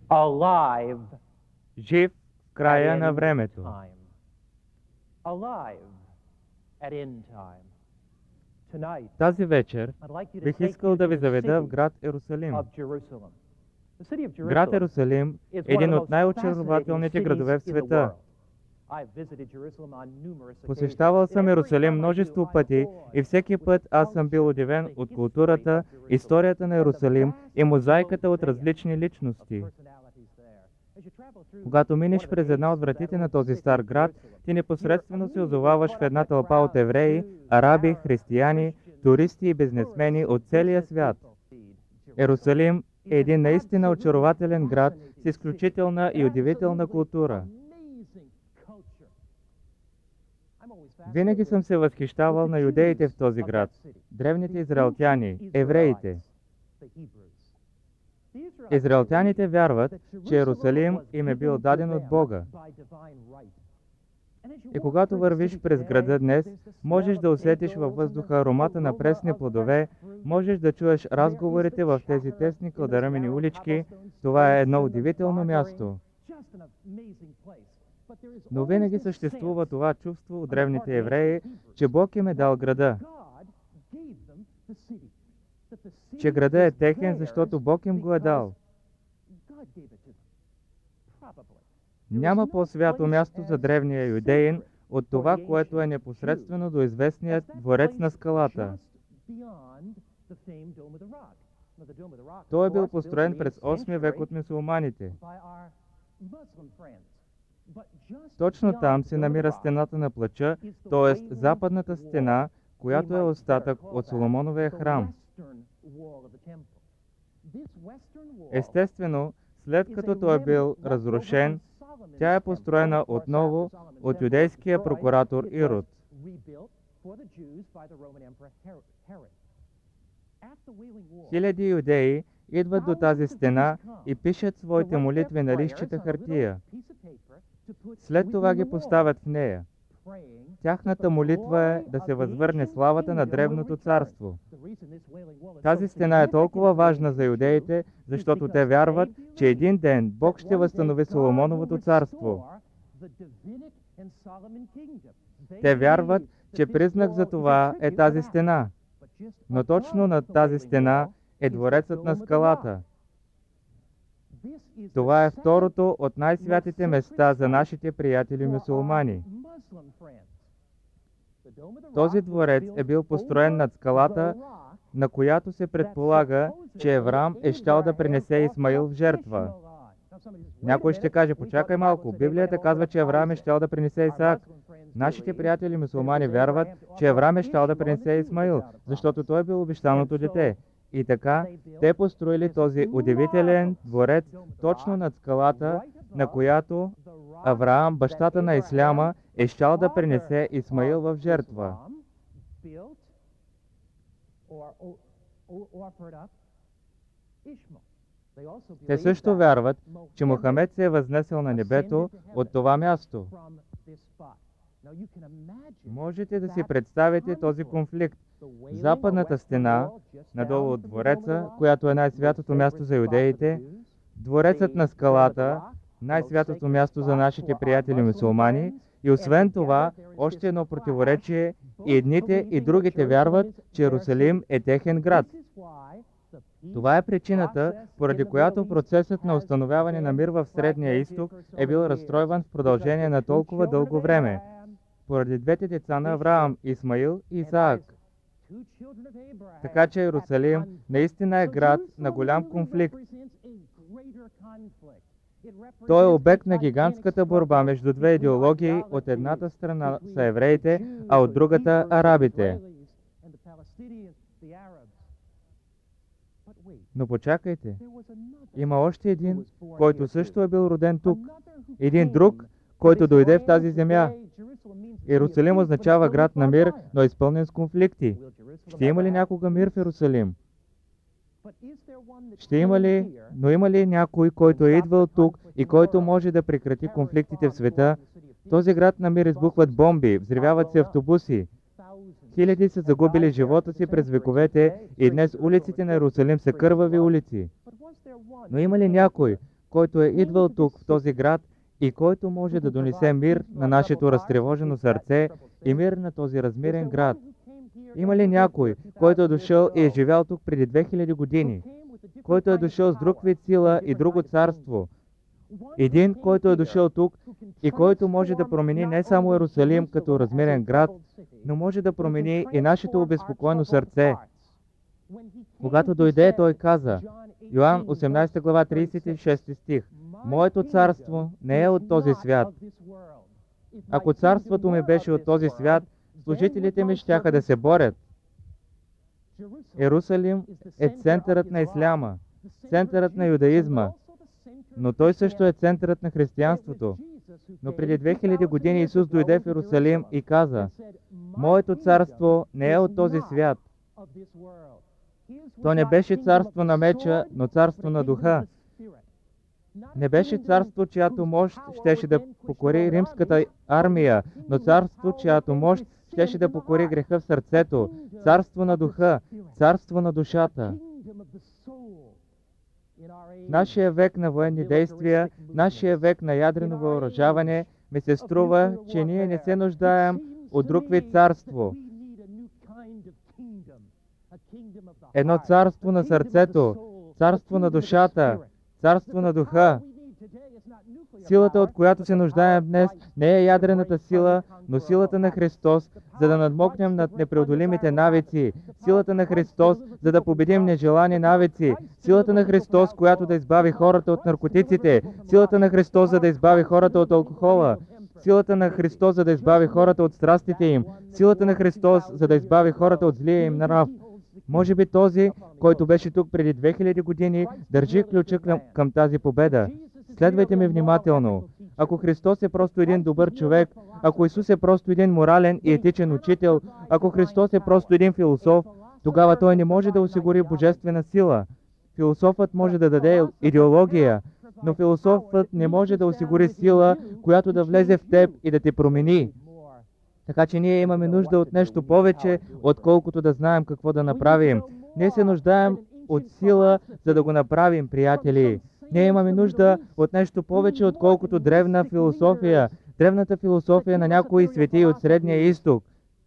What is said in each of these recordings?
alive жив в края at на end времето. time. Alive at end time. Tonight, Тази вечер I'd like you to бих take искал you да to ви the заведа в city град Ерусалим. of Jerusalem. The city of Град Jerusalem Ерусалим is е one of един the от most най-очарователните fascinating градове в cities in the света. world. I've visited Jerusalem on numerous occasions. Посещавал съм And every Ерусалим time I do, множество I'm пъти и всеки път аз съм бил удивен от културата, историята на Ерусалим и мозайката от различни личности. Когато минеш през една от вратите на този стар град, ти непосредствено се озоваваш в една тълпа от евреи, араби, християни, туристи и бизнесмени от целия свят. Ерусалим е един наистина очарователен град с изключителна и удивителна култура. Винаги съм се възхищавал на юдеите в този град, древните израелтяни, евреите. Израелтяните вярват, че Ерусалим им е бил даден от Бога. И когато вървиш през града днес, можеш да усетиш във въздуха аромата на пресни плодове, можеш да чуеш разговорите в тези тесни кълдърмени улички. Това е едно удивително място. Но винаги съществува това чувство от древните евреи, че Бог им е дал града. Че града е техен, защото Бог им го е дал. Няма по-свято място за древния юдеин от това, което е непосредствено до известният дворец на скалата. Той е бил построен през 8 век от мюсюлманите. Точно там се намира стената на плача, т.е. западната стена, която е остатък от Соломоновия храм. Естествено, след като той е бил разрушен, тя е построена отново от юдейския прокуратор Ирод. Хиляди юдеи идват до тази стена и пишат своите молитви на листчета хартия. След това ги поставят в нея. Тяхната молитва е да се възвърне славата на древното царство. Тази стена е толкова важна за юдеите, защото те вярват, че един ден Бог ще възстанови Соломоновото царство. Те вярват, че признак за това е тази стена. Но точно над тази стена е дворецът на скалата. Това е второто от най-святите места за нашите приятели мюсюлмани. Този дворец е бил построен над скалата, на която се предполага, че Авраам е щял да принесе Исмаил в жертва. Някой ще каже, почакай малко, Библията казва, че Авраам е щял да принесе Исаак. Нашите приятели мюсюлмани вярват, че Авраам е щял да принесе Исмаил, защото той е бил обещаното дете. И така, те построили този удивителен дворец точно над скалата, на която Авраам, бащата на исляма, е щял да принесе Исмаил в жертва. Те също вярват, че Мохамед се е възнесъл на небето от това място. Можете да си представите този конфликт. Западната стена, надолу от двореца, която е най-святото място за юдеите, дворецът на скалата, най-святото място за нашите приятели мюсюлмани, и освен това, още едно противоречие, и едните и другите вярват, че Ерусалим е техен град. Това е причината, поради която процесът на установяване на мир в Средния изток е бил разстройван в продължение на толкова дълго време, поради двете деца на Авраам, Исмаил и Исаак. Така че Ерусалим наистина е град на голям конфликт. Той е обект на гигантската борба между две идеологии. От едната страна са евреите, а от другата арабите. Но почакайте, има още един, който също е бил роден тук. Един друг, който дойде в тази земя. Ерусалим означава град на мир, но е изпълнен с конфликти. Ще има ли някога мир в Ерусалим? Ще има ли, но има ли някой, който е идвал тук и който може да прекрати конфликтите в света? Този град на мир избухват бомби, взривяват се автобуси. Хиляди са загубили живота си през вековете и днес улиците на Ерусалим са кървави улици. Но има ли някой, който е идвал тук, в този град, и който може да донесе мир на нашето разтревожено сърце и мир на този размирен град? Има ли някой, който е дошъл и е живял тук преди 2000 години, който е дошъл с друг вид сила и друго царство? Един, който е дошъл тук и който може да промени не само Иерусалим като размерен град, но може да промени и нашето обезпокоено сърце. Когато дойде, той каза, Йоан 18 глава 36 стих, «Моето царство не е от този свят. Ако царството ми беше от този свят, служителите ми щяха да се борят». Иерусалим е центърът на исляма, центърът на юдаизма, но той също е центърът на християнството. Но преди 2000 години Исус дойде в Иерусалим и каза, «Моето царство не е от този свят». То не беше царство на меча, но царство на духа. Не беше царство, чиято мощ щеше да покори римската армия, но царство, чиято мощ щеше да покори греха в сърцето. Царство на духа, царство на душата. Нашия век на военни действия, нашия век на ядрено въоръжаване, ми се струва, че ние не се нуждаем от друг вид царство. Едно царство на сърцето, царство на душата, царство на духа. Силата, от която се нуждаем днес, не е ядрената сила, но силата на Христос, за да надмогнем над непреодолимите навици. Силата на Христос, за да победим нежелани навици. Силата на Христос, която да избави хората от наркотиците. Силата на Христос, за да избави хората от алкохола. Силата на Христос, за да избави хората от страстите им. Силата на Христос, за да избави хората от злия им нрав. Може би този, който беше тук преди 2000 години, държи ключа към тази победа. Следвайте ми внимателно. Ако Христос е просто един добър човек, ако Исус е просто един морален и етичен учител, ако Христос е просто един философ, тогава Той не може да осигури божествена сила. Философът може да даде идеология, но философът не може да осигури сила, която да влезе в теб и да те промени. Така че ние имаме нужда от нещо повече, отколкото да знаем какво да направим. Ние се нуждаем от сила, за да го направим, приятели. Ние имаме нужда от нещо повече, отколкото древна философия. Древната философия на някои светии от Средния изток.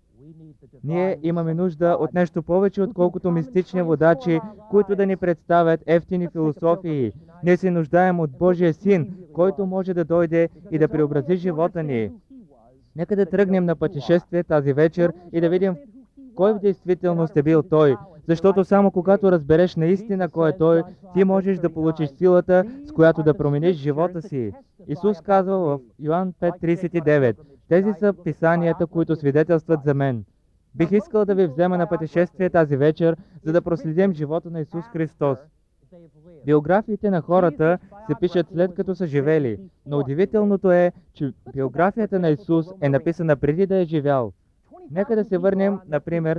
Ние имаме нужда от нещо повече, отколкото мистични водачи, които да ни представят ефтини философии. Ние се нуждаем от Божия Син, който може да дойде и да преобрази живота ни. Нека да тръгнем на пътешествие тази вечер и да видим кой в действителност е бил Той. Защото само когато разбереш наистина кой е Той, ти можеш да получиш силата, с която да промениш живота си. Исус казва в Йоан 5:39, тези са писанията, които свидетелстват за мен. Бих искал да ви взема на пътешествие тази вечер, за да проследим живота на Исус Христос. Биографиите на хората се пишат след като са живели, но удивителното е, че биографията на Исус е написана преди да е живял. Нека да се върнем, например,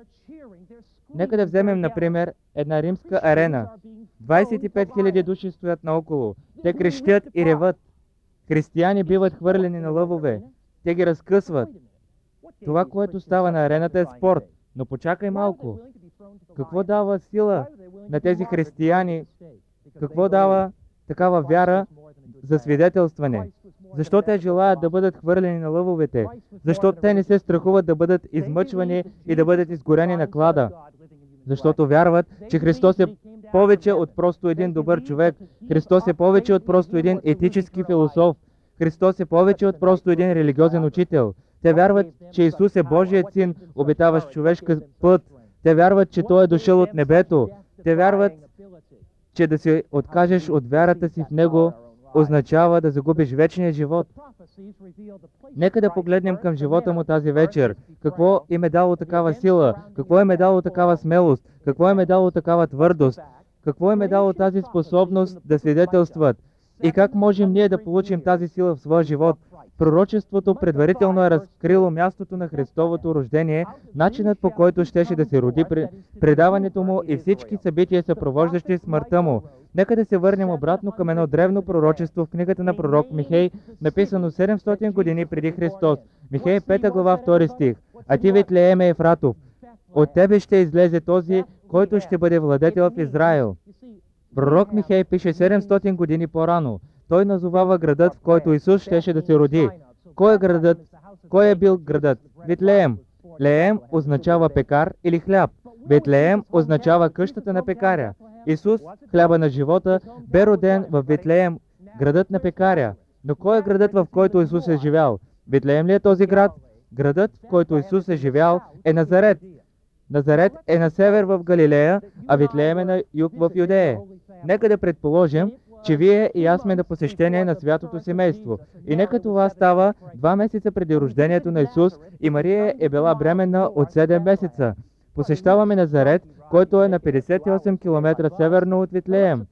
нека да вземем, например, една римска арена. 25 000 души стоят наоколо. Те крещят и реват. Християни биват хвърлени на лъвове. Те ги разкъсват. Това, което става на арената, е спорт. Но почакай малко. Какво дава сила на тези християни? Какво дава такава вяра за свидетелстване? Защо те желаят да бъдат хвърлени на лъвовете? Защо те не се страхуват да бъдат измъчвани и да бъдат изгорени на клада? Защото вярват, че Христос е повече от просто един добър човек. Христос е повече от просто един етически философ. Христос е повече от просто един религиозен учител. Те вярват, че Исус е Божият Син, обитаващ човешка път. Те вярват, че Той е дошъл от небето. Те вярват, че да се откажеш от вярата си в Него означава да загубиш вечния живот. Нека да погледнем към живота му тази вечер. Какво им е дало такава сила? Какво им е дало такава смелост? Какво им е дало такава твърдост? Какво им е дало тази способност да свидетелстват? И как можем ние да получим тази сила в своя живот? Пророчеството предварително е разкрило мястото на Христовото рождение, начинът по който щеше да се роди предаването му и всички събития, съпровождащи смъртта му. Нека да се върнем обратно към едно древно пророчество в книгата на пророк Михей, написано 700 години преди Христос. Михей 5 глава 2 стих. А ти, Витлееме Ефратов, от тебе ще излезе този, който ще бъде владетел в Израил. Пророк Михей пише 700 години по-рано. Той назовава градът, в който Исус щеше да се роди. Кой е градът? Кой е бил градът? Витлеем. Леем означава пекар или хляб. Витлеем означава къщата на пекаря. Исус, хляба на живота, бе роден в Витлеем, градът на пекаря. Но кой е градът, в който Исус е живял? Витлеем ли е този град? Градът, в който Исус е живял, е Назарет. Назарет е на север в Галилея, а Витлеем е на юг в Юдея. Нека да предположим, че вие и аз сме на посещение на святото семейство. И нека това става 2 месеца преди рождението на Исус и Мария е била бременна от 7 месеца. Посещаваме Назарет, който е на 58 км северно от Витлеем.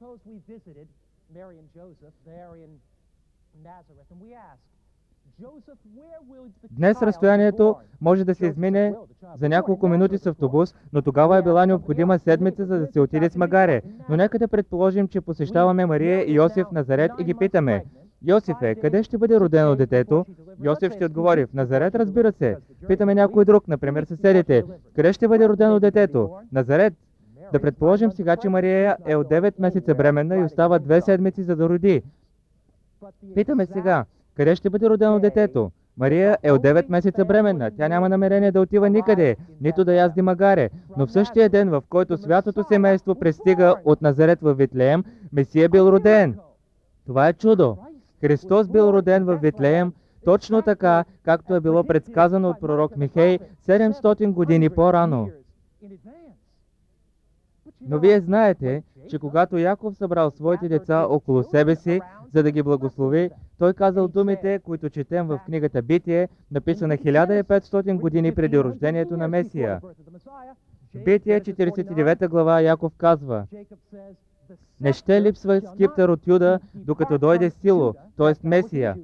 Днес разстоянието може да се измине за няколко минути с автобус, но тогава е била необходима седмица, за да се отиде с магаре. Но нека да предположим, че посещаваме Мария и Йосиф в Назарет и ги питаме: Йосифе, къде ще бъде родено детето? Йосиф ще отговори: в Назарет, разбира се. Питаме някой друг, например съседите: къде ще бъде родено детето? Назарет. Да предположим сега, че Мария е от 9 месеца бременна и остава 2 седмици за да роди. Питаме сега: къде ще бъде родено детето? Мария е от 9 месеца бременна. Тя няма намерение да отива никъде, нито да язди магаре. Но в същия ден, в който святото семейство пристига от Назарет в Витлеем, Месия бил роден. Това е чудо. Христос бил роден в Витлеем, точно така, както е било предсказано от пророк Михей 700 години по-рано. Но вие знаете, че когато Яков събрал своите деца около себе си, за да ги благослови, той казал думите, които четем в книгата Битие, написана 1500 години преди рождението на Месия. В Битие 49 глава Яков казва: не ще липсва скиптър от Юда, докато дойде Сило, т.е. Месия.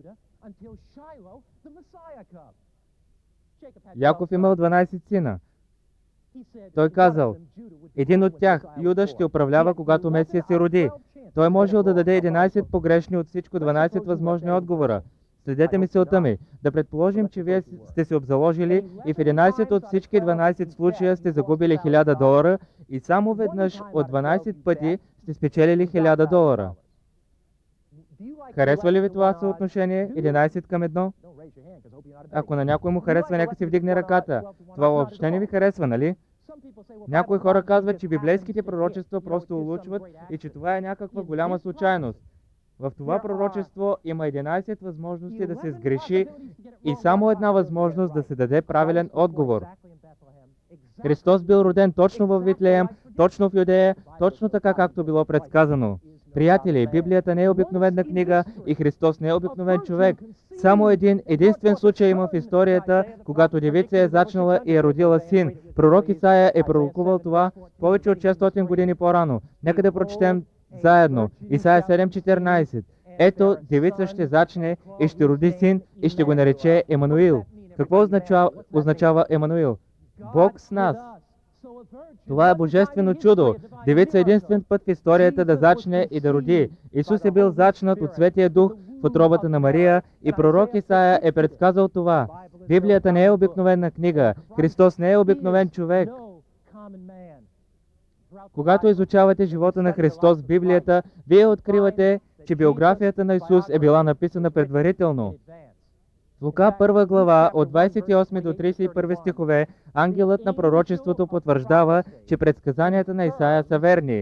Яков имал 12 сина. Той казал: един от тях, Юда, ще управлява, когато Месия се роди. Той можел да даде 11 погрешни от всичко 12 възможни отговора. Следете мисълта ми. Да предположим, че вие сте се обзаложили и в 11 от всички 12 случая сте загубили $1000 и само веднъж от 12 пъти сте спечелили $1000. Харесва ли ви това съотношение 11 към 1? Ако на някой му харесва, нека си вдигне ръката. Това въобще не ви харесва, нали? Някои хора казват, че библейските пророчества просто улучват и че това е някаква голяма случайност. В това пророчество има 11 възможности да се сгреши и само една възможност да се даде правилен отговор. Христос бил роден точно в Витлеем, точно в Юдея, точно така, както било предсказано. Приятели, Библията не е обикновена книга и Христос не е обикновен човек. Само единствен случай има в историята, когато девица е зачнала и е родила син. Пророк Исаия е пророкувал това повече от 600 години по-рано. Нека да прочетем заедно. Исаия 7:14. Ето, девица ще зачне и ще роди син и ще го нарече Емануил. Какво означава Емануил? Бог с нас. Това е божествено чудо. Девица единствен път в историята да зачне и да роди. Исус е бил зачнат от Светия Дух в утробата на Мария и пророк Исаия е предсказал това. Библията не е обикновена книга. Христос не е обикновен човек. Когато изучавате живота на Христос в Библията, вие откривате, че биографията на Исус е била написана предварително. В Лука 1 глава от 28 до 31 стихове, ангелът на пророчеството потвърждава, че предсказанията на Исаия са верни.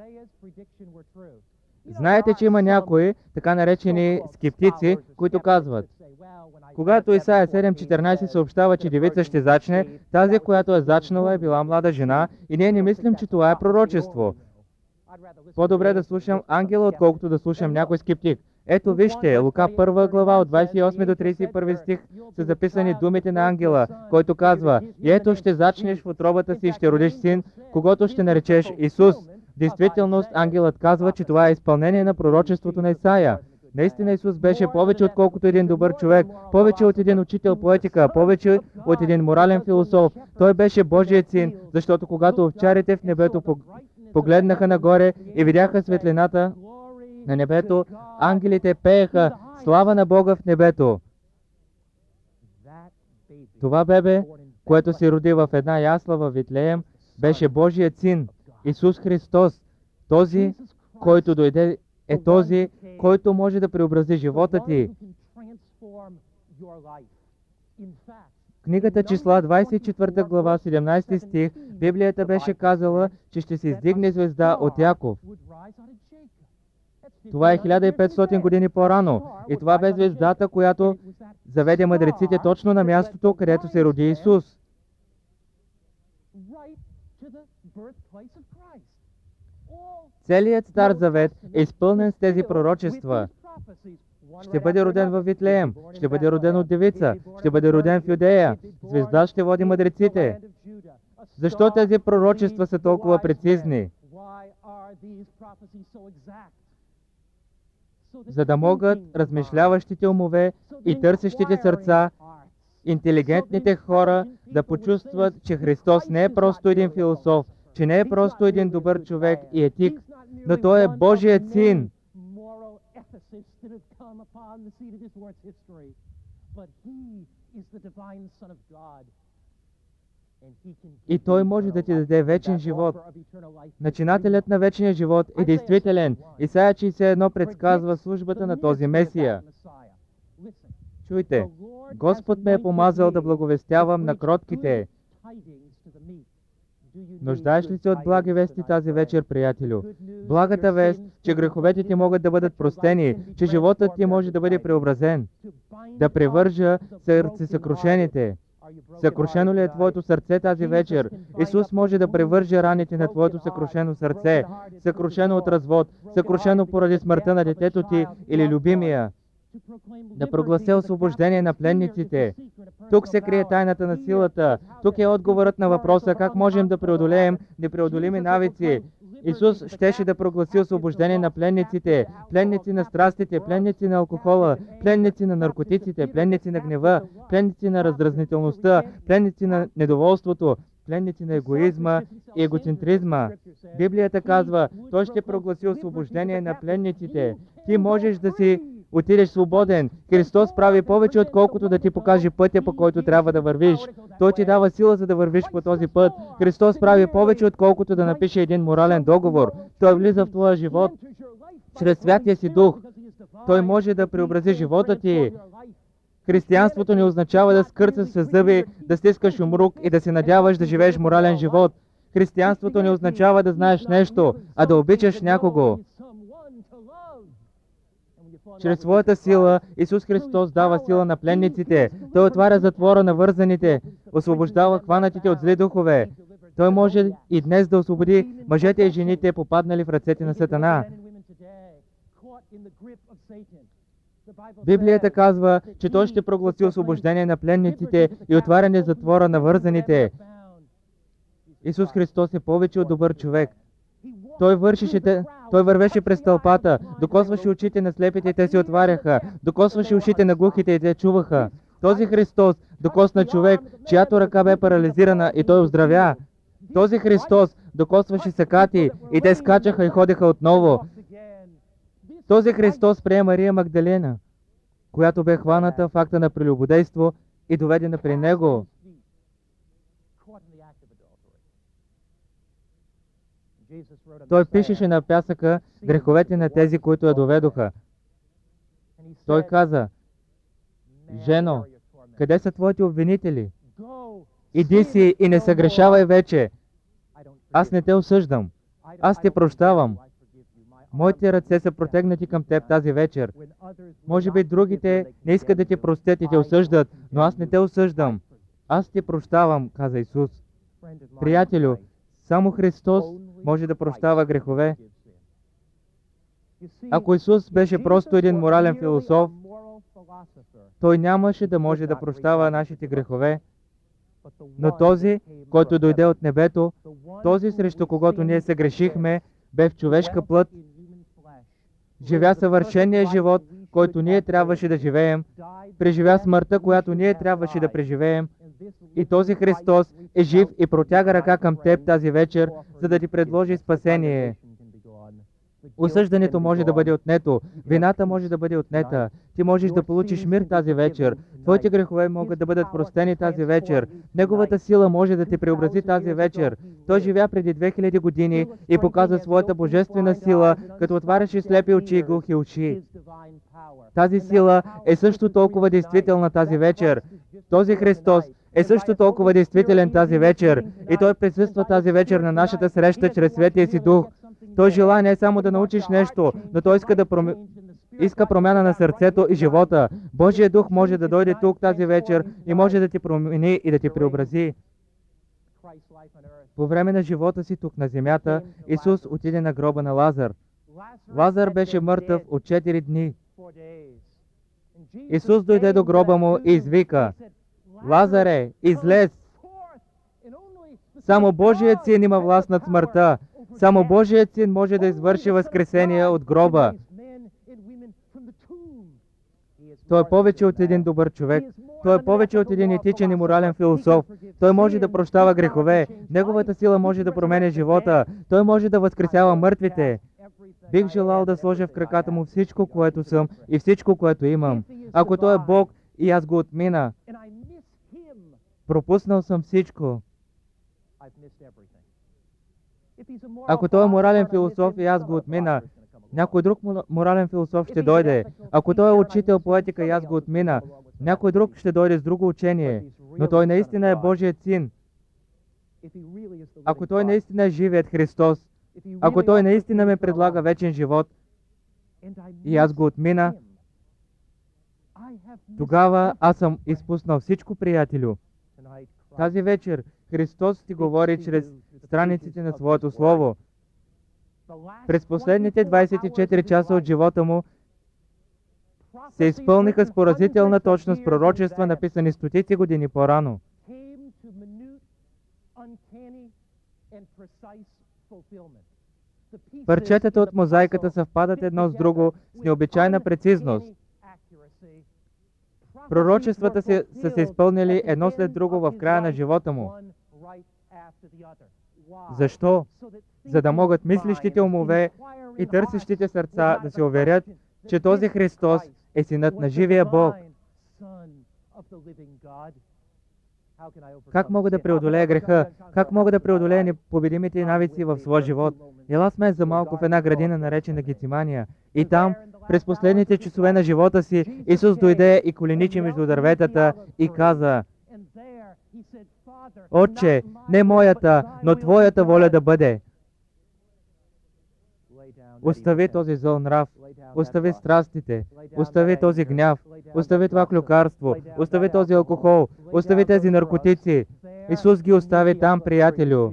Знаете, че има някои, така наречени скептици, които казват: когато Исаия 7:14 съобщава, че девица ще зачне, тази, която е зачнала, е била млада жена и ние не мислим, че това е пророчество. По-добре да слушам ангела, отколкото да слушам някой скептик. Ето вижте, Лука 1 глава от 28 до 31 стих са записани думите на ангела, който казва: и ето ще зачнеш в утробата си и ще родиш син, когото ще наречеш Исус. В действителност ангелът казва, че това е изпълнение на пророчеството на Исаия. Наистина Исус беше повече отколкото един добър човек, повече от един учител по етика, повече от един морален философ. Той беше Божият син, защото когато овчарите в небето погледнаха нагоре и видяха светлината на небето, ангелите пееха слава на Бога в небето. Това бебе, което се роди в една ясла във Витлеем, беше Божият син, Исус Христос, този, който дойде, е този, който може да преобрази живота ти. Книгата Числа, 24 глава, 17 стих, Библията беше казала, че ще се издигне звезда от Яков. Това е 1500 години по-рано. И това бе звездата, която заведе мъдреците точно на мястото, където се роди Исус. Целият Стар Завет е изпълнен с тези пророчества. Ще бъде роден във Витлеем, ще бъде роден от девица, ще бъде роден в Юдея. Звезда ще води мъдреците. Защо тези пророчества са толкова прецизни? За да могат размишляващите умове и търсещите сърца, интелигентните хора да почувстват, че Христос не е просто един философ, че не е просто един добър човек и етик, но Той е Божият Син. И Той може да ти даде вечен живот. Начинателят на вечния живот е действителен. Исаия 61 предсказва службата на този Месия. Чуйте, Господ ме е помазал да благовестявам на кротките. Нуждаеш ли се от благи вести тази вечер, приятелю? Благата вест, че греховете ти могат да бъдат простени, че животът ти може да бъде преобразен, да превържа сърцесъкрушените. Съкрушено ли е твоето сърце тази вечер? Исус може да превърже раните на твоето съкрушено сърце, съкрушено от развод, съкрушено поради смъртта на детето ти или любимия. Да проглася освобождение на пленниците. Тук се крие тайната на силата. Тук е отговорът на въпроса как можем да преодолеем непреодолими навици. Исус щеше да прогласи освобождение на пленниците, пленници на страстите, пленници на алкохола, пленници на наркотиците, пленници на гнева, пленници на раздразнителността, пленници на недоволството, пленници на егоизма и егоцентризма. Библията казва, Той ще прогласи освобождение на пленниците. Ти можеш да си отидеш свободен. Христос прави повече, отколкото да ти покаже пътя, по който трябва да вървиш. Той ти дава сила, за да вървиш по този път. Христос прави повече, отколкото да напише един морален договор. Той влиза в твоя живот чрез Святия си Дух. Той може да преобрази живота ти. Християнството не означава да скърцаш със зъби, да стискаш умрук и да се надяваш да живееш морален живот. Християнството не означава да знаеш нещо, а да обичаш някого. Чрез своята сила Исус Христос дава сила на пленниците. Той отваря затвора на вързаните, освобождава хванатите от зли духове. Той може и днес да освободи мъжете и жените, попаднали в ръцете на Сатана. Библията казва, че Той ще прогласи освобождение на пленниците и отваряне затвора на вързаните. Исус Христос е повече от добър човек. Той вървеше през тълпата, докосваше очите на слепите и те се отваряха, докосваше ушите на глухите и те чуваха. Този Христос докосна човек, чиято ръка бе парализирана и той оздравя. Този Христос докосваше сакати и те скачаха и ходеха отново. Този Христос прие Мария Магдалена, която бе хваната в акта на прелюбодейство и доведена при Него. Той пишеше на пясъка греховете на тези, които я доведоха. Той каза, жено, къде са твоите обвинители? Иди си и не съгрешавай вече. Аз не те осъждам. Аз те прощавам. Моите ръце са протегнати към теб тази вечер. Може би другите не искат да те простят и те осъждат, но аз не те осъждам. Аз те прощавам, каза Исус. Приятелю, само Христос може да прощава грехове. Ако Исус беше просто един морален философ, Той нямаше да може да прощава нашите грехове. Но този, който дойде от небето, този, срещу когото ние се грешихме, бе в човешка плът, живя съвършения живот, който ние трябваше да живеем, преживя смъртта, която ние трябваше да преживеем, и този Христос е жив и протяга ръка към теб тази вечер, за да ти предложи спасение. Осъждането може да бъде отнето, вината може да бъде отнета. Ти можеш да получиш мир тази вечер. Твоите грехове могат да бъдат простени тази вечер. Неговата сила може да те преобрази тази вечер. Той живя преди 2000 години и показа своята божествена сила, като отваряше слепи очи и глухи уши. Тази сила е също толкова действителна тази вечер. Този Христос е също толкова действителен тази вечер и Той присъства тази вечер на нашата среща чрез Светия си Дух. Той желае не само да научиш нещо, но Той иска промяна на сърцето и живота. Божия Дух може да дойде тук тази вечер и може да ти промени и да ти преобрази. По време на живота си тук на земята, Исус отиде на гроба на Лазар. Лазар беше мъртъв от 4 дни. Исус дойде до гроба му и извика: Лазаре, излез! Само Божият Син има власт над смъртта. Само Божият Син може да извърши възкресение от гроба. Той е повече от един добър човек. Той е повече от един етичен и морален философ. Той може да прощава грехове. Неговата сила може да променя живота. Той може да възкресява мъртвите. Бих желал да сложа в краката му всичко, което съм и всичко, което имам. Ако Той е Бог и аз го отмина, пропуснал съм всичко. Ако Той е морален философ и аз го отмина, някой друг морален философ ще дойде. Ако Той е учител по етика и аз го отмина, някой друг ще дойде с друго учение. Но Той наистина е Божият Син. Ако Той наистина е живият Христос, ако Той наистина ме предлага вечен живот и аз го отмина, тогава аз съм изпуснал всичко, приятелю. Тази вечер Христос ти говори чрез страниците на Своето Слово. През последните 24 часа от живота му се изпълниха с поразителна точност пророчества, написани стотици години по-рано. Парчетата от мозайката съвпадат едно с друго с необичайна прецизност. Пророчествата са се изпълнили едно след друго в края на живота му. Защо? За да могат мислещите умове и търсещите сърца да се уверят, че този Христос е Синът на живия Бог. Как мога да преодолея греха? Как мога да преодолея непобедимите навици в своя живот? Ела с мен за малко в една градина, наречена Гецимания. И там, през последните часове на живота си, Исус дойде и коленичи между дърветата и каза: Отче, не моята, но Твоята воля да бъде. Остави този зъл нрав, остави страстите, остави този гняв, остави това клюкарство, остави този алкохол, остави тези наркотици. Исус ги остави там, приятелю.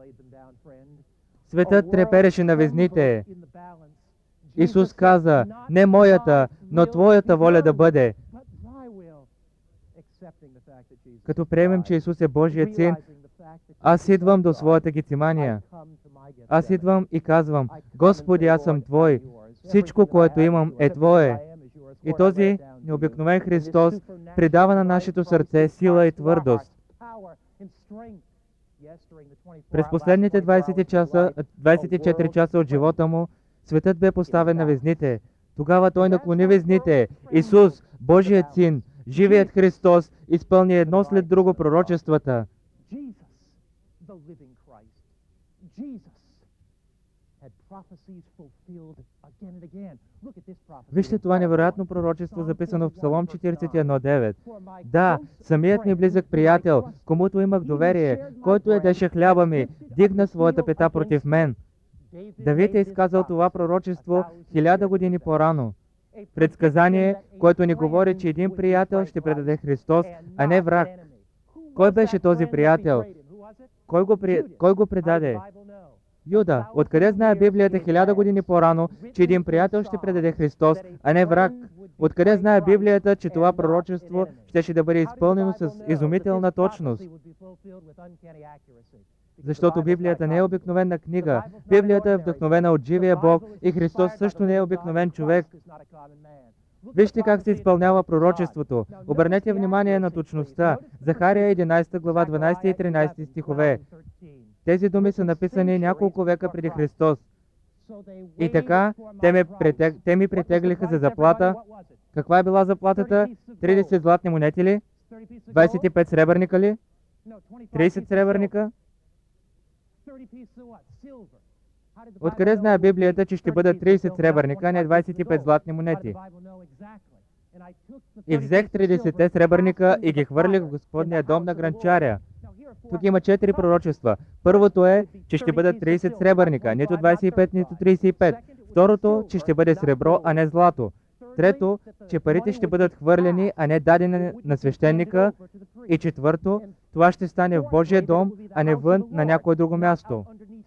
Светът трепереше на везните. Исус каза: не моята, но Твоята воля да бъде. Като приемем, че Исус е Божият Син, аз идвам до своята Гецимания. Аз идвам и казвам: Господи, аз съм Твой. Всичко, което имам, е Твое. И този необикновен Христос придава на нашето сърце сила и твърдост. През последните 24 часа от живота му, светът бе поставен на везните. Тогава той наклони везните. Исус, Божият Син, живият Христос, изпълни едно след друго пророчествата. Вижте това невероятно пророчество, записано в Псалом 41:9. Да, самият ми близък приятел, комуто имах доверие, който ядеше хляба ми, дигна своята пета против мен. Давид е изказал това пророчество 1000 години по-рано. Предсказание, което ни говори, че един приятел ще предаде Христос, а не враг. Кой беше този приятел? Кой го предаде? Юда. Откъде знае Библията 1000 години по-рано, че един приятел ще предаде Христос, а не враг? Откъде знае Библията, че това пророчество щеше да бъде изпълнено с изумителна точност? Защото Библията не е обикновена книга. Библията е вдъхновена от живия Бог и Христос също не е обикновен човек. Вижте как се изпълнява пророчеството. Обърнете внимание на точността. Захария 11 глава 12 и 13 стихове. Тези думи са написани няколко века преди Христос. И така, те ми претеглиха за заплата. Каква е била заплатата? 30 златни монети ли? 25 сребърника ли? 30 сребърника? Откъде знае Библията, че ще бъдат 30 сребърника, а не 25 златни монети? И взех 30 сребърника и ги хвърлих в Господния дом на гранчаря. Тук има 4 пророчества. Първото е, че ще бъдат 30 сребърника, нито 25, нито 35. Второто, че ще бъде сребро, а не злато. Трето, че парите ще бъдат хвърлени, а не дадени на свещеника. И четвърто, това ще стане в Божия дом, а не вън на някое друго място.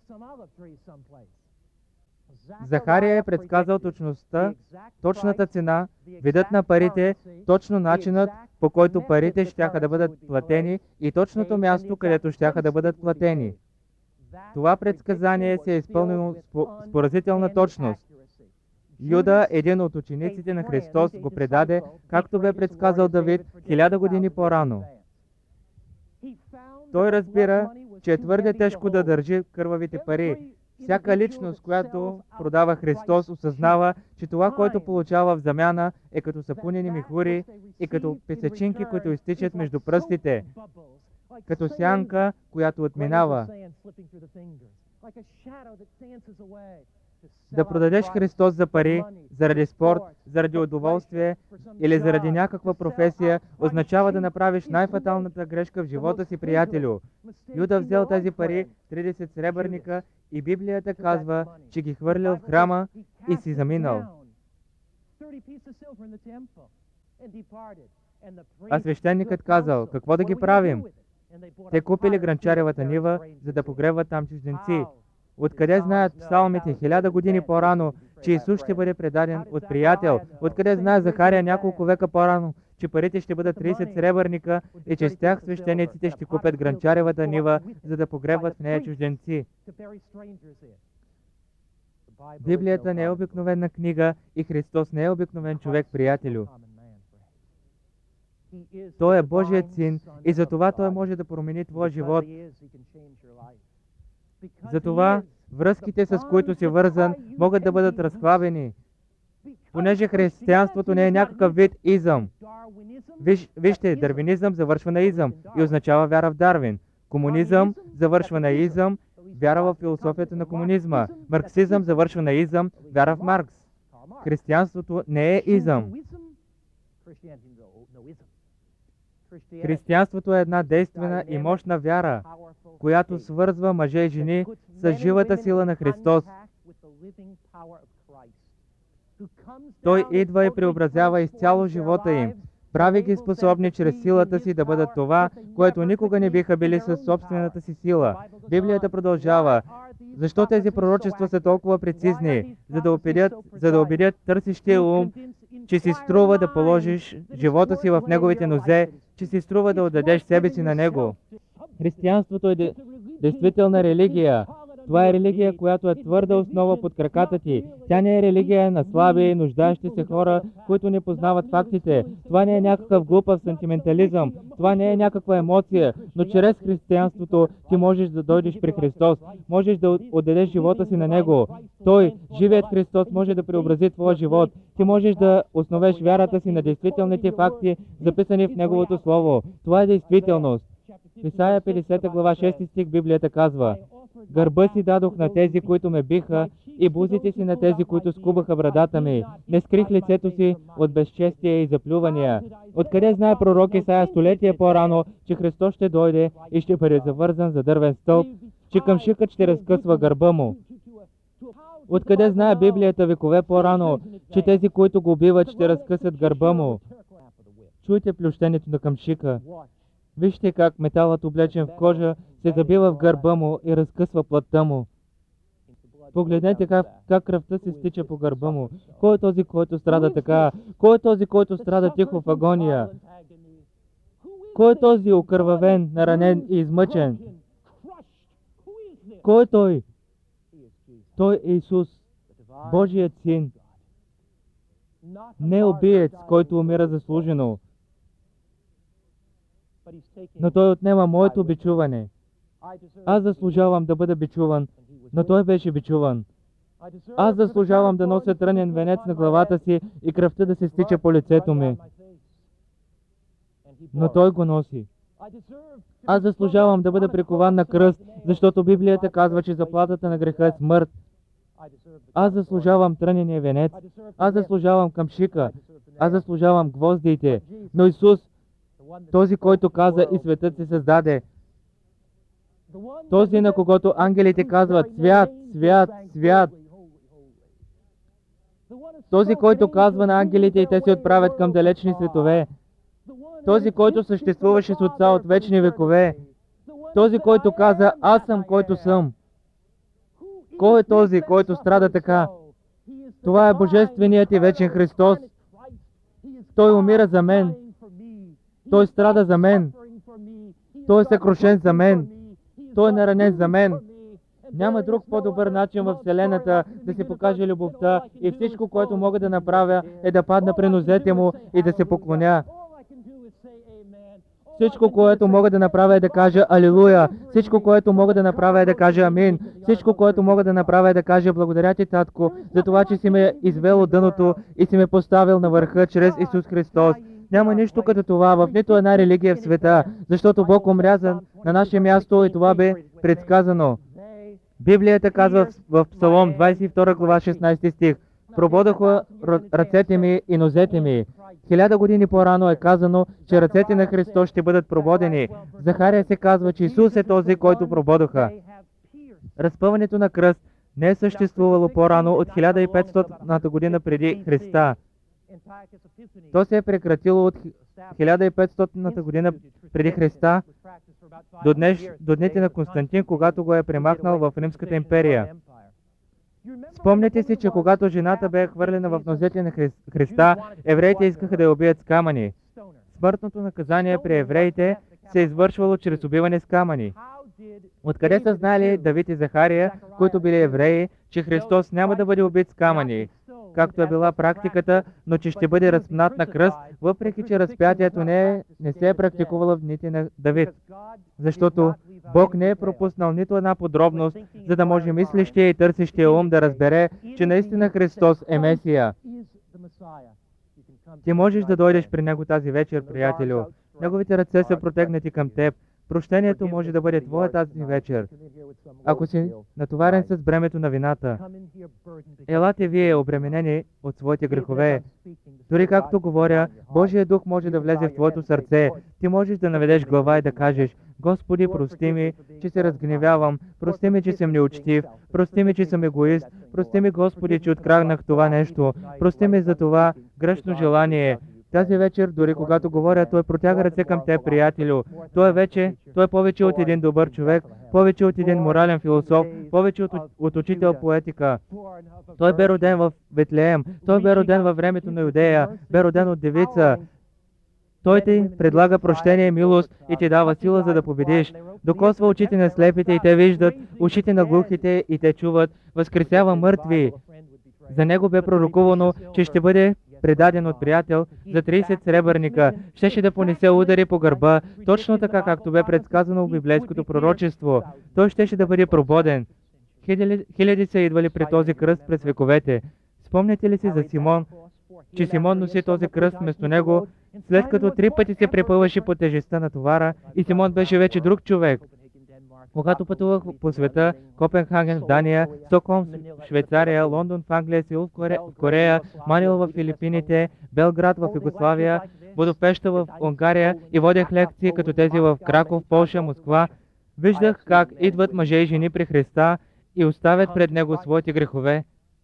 Захария е предсказал точността, точната цена, видът на парите, точно начинът, по който парите щяха да бъдат платени и точното място, където щяха да бъдат платени. Това предсказание се е изпълнено с поразителна точност. Юда, един от учениците на Христос, го предаде, както бе предсказал Давид 1000 години по-рано. Той разбира, че е твърде тежко да държи кървавите пари. Всяка личност, която продава Христос, осъзнава, че това, което получава в замяна, е като сапунени михури и като песечинки, които изтичат между пръстите, като сянка, която отминава. Да продадеш Христос за пари, заради спорт, заради удоволствие или заради някаква професия, означава да направиш най-фаталната грешка в живота си, приятелю. Юда взел тези пари, 30 сребърника, и Библията казва, че ги хвърлял в храма и си заминал. А свещеникът казал, какво да ги правим? Те купили гранчаревата нива, за да погребват там чужденци. Откъде знаят псалмите 1000 години по-рано, че Исус ще бъде предаден от приятел? Откъде знае Захария няколко века по-рано, че парите ще бъдат 30 сребърника и че с тях свещениците ще купят гранчаревата нива, за да погребват в нея чужденци? Библията не е обикновена книга и Христос не е обикновен човек, приятелю. Той е Божият син и затова Той може да промени твоя живот. Затова връзките, с които си вързан, могат да бъдат разхлабени. Понеже християнството не е някакъв вид изъм. Вижте, дарвинизъм завършва на изъм и означава вяра в Дарвин. Комунизъм завършва на изъм, вяра в философията на комунизма. Марксизъм завършва на изъм, вяра в Маркс. Християнството не е изъм. Християнството е една действена и мощна вяра, която свързва мъже и жени с живата сила на Христос. Той идва и преобразява изцяло живота им, прави ги способни чрез силата си да бъдат това, което никога не биха били със собствената си сила. Библията продължава. Защо тези пророчества са толкова прецизни? За да убедят търсещия ум, че си струва да положиш живота си в неговите нозе, че си струва да отдадеш себе си на него. Християнството е действителна религия. Това е религия, която е твърда основа под краката ти. Тя не е религия на слаби и нуждаещи се хора, които не познават фактите. Това не е някакъв глупав сантиментализъм. Това не е някаква емоция, но чрез християнството ти можеш да дойдеш при Христос. Можеш да отдадеш живота си на Него. Той, живият Христос, може да преобрази твоя живот. Ти можеш да основеш вярата си на действителните факти, записани в Неговото Слово. Това е действителност. В Исаия 50 глава 6 стих Библията казва: гърба си дадох на тези, които ме биха, и бузите си на тези, които скубаха брадата ми. Не скрих лицето си от безчестие и заплювания. Откъде знае пророк Исаия столетия по-рано, че Христос ще дойде и ще бъде завързан за дървен стълб, че къмшикът ще разкъсва гърба му? Откъде знае Библията векове по-рано, че тези, които го убиват, ще разкъсат гърба му? Чуйте плющението на къмшика. Вижте как металът, облечен в кожа, се забива в гърба му и разкъсва плътта му. Погледнете как кръвта се стича по гърба му. Кой е този, който страда така? Кой е този, който страда тихо в агония? Кой е този окървавен, наранен и измъчен? Кой е той? Той е Исус, Божият син. Не убиец, който умира заслужено. Но той отнема моето бичуване. Аз заслужавам да бъда бичуван, но той беше бичуван. Аз заслужавам да нося трънен венец на главата си и кръвта да се стича по лицето ми. Но той го носи. Аз заслужавам да бъда прикован на кръст, защото Библията казва, че заплатата на греха е смърт. Аз заслужавам трънения венец. Аз заслужавам камшика. Аз заслужавам гвоздиите. Но Исус, този, който каза и светът се създаде, този, на когото ангелите казват свят, свят, свят, този, който казва на ангелите и те се отправят към далечни светове, този, който съществуваше с Отца от вечни векове, този, който каза, аз съм, който съм. Кой е този, който страда така? Това е Божественият и вечен Христос. Той умира за мен. Той страда за мен. Той е съкрушен за мен. Той е наранен за мен. Няма друг по-добър начин в Вселената да се покаже любовта и всичко, което мога да направя, е да падна при нозете му и да се поклоня. Всичко, което мога да направя е да кажа Алилуя. Всичко, което мога да направя е да кажа Амин. Всичко, което мога да направя е да кажа благодаря ти, Татко, за това, че си ме извел от дъното и си ме поставил на върха чрез Исус Христос. Няма нищо като това в нито една религия в света, защото Бог умря на наше място и това бе предсказано. Библията казва в Псалом 22 глава 16 стих: прободоха ръцете ми и нозете ми. 1000 години по-рано е казано, че ръцете на Христос ще бъдат прободени. В Захария се казва, че Исус е този, който прободоха. Разпъването на кръст не е съществувало по-рано от 1500 година преди Христа. То се е прекратило от 1500 година преди Христа до дните на Константин, когато го е премахнал в Римската империя. Спомняте си, че когато жената бе хвърлена в нозете на Христа, евреите искаха да я убият с камъни. Смъртното наказание при евреите се е извършвало чрез убиване с камъни. Откъде са знали Давид и Захария, които били евреи, че Христос няма да бъде убит с камъни, както е била практиката, но че ще бъде разпнат на кръст, въпреки че разпятието не се е практикувало в дните на Давид. Защото Бог не е пропуснал нито една подробност, за да може мислещия и търсещия ум да разбере, че наистина Христос е Месия. Ти можеш да дойдеш при Него тази вечер, приятелю. Неговите ръце са протегнати към теб. Прощението може да бъде твоя тази вечер. Ако си натоварен с бремето на вината, елате вие обременени от своите грехове. Дори както говоря, Божия дух може да влезе в твоето сърце. Ти можеш да наведеш глава и да кажеш: Господи, прости ми, че се разгневявам, прости ми, че съм неучтив, прости ми, че съм егоист, прости ми, Господи, че откраднах това нещо, прости ми за това грешно желание. Тази вечер, дори когато говоря, той протяга ръце към теб, приятелю. Той е повече от един добър човек, повече от един морален философ, повече от учител по етика. Той бе роден в Ветлеем, той бе роден във времето на Юдея, бе роден от девица. Той ти предлага прощение и милост и ти дава сила, за да победиш. Докосва очите на слепите и те виждат, ушите на глухите и те чуват, възкресява мъртви. За него бе пророкувано, че ще бъде предаден от приятел за 30 сребърника, щеше да понесе удари по гърба, точно така, както бе предсказано в библейското пророчество. Той щеше да бъде прободен. Хиляди са идвали при този кръст през вековете. Спомняте ли си за Симон, че Симон носи този кръст вместо него, след като 3 пъти се препъваше по тежестта на товара и Симон беше вече друг човек? Когато пътувах по света, Копенхаген в Дания, Стокхолм в Швейцария, Лондон в Англия, Сеул в Корея, Манила в Филипините, Белград в Югославия, Будапеща в Унгария и водех лекции като тези в Краков, Полша, Москва, виждах как идват мъже и жени при Христа и оставят пред Него своите грехове.